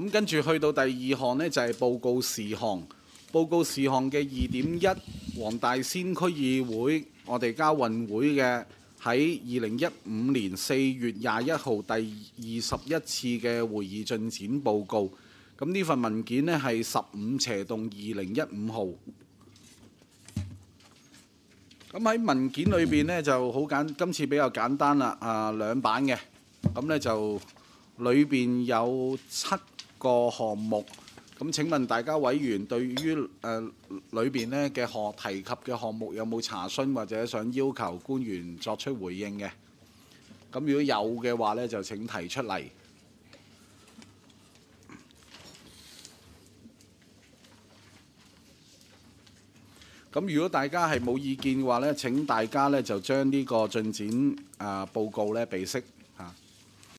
咁跟住去到第二項呢，就係報告事項。報告事項嘅2.1，黃大仙區議會我哋交運會嘅喺2015年4月21號第21次嘅會議進展報告。咁呢份文件呢係15/2015號。咁喺文件裏邊呢就好今次比較簡單啦，兩版嘅。咁呢就裏邊有7個項目。咁請問大家委員對於裏邊呢嘅提及嘅項目有冇查詢或者想要求官員作出回應嘅？咁如果有嘅話呢，就請提出嚟。咁如果大家係冇意見嘅話呢，請大家呢就將呢個進展報告呢備悉。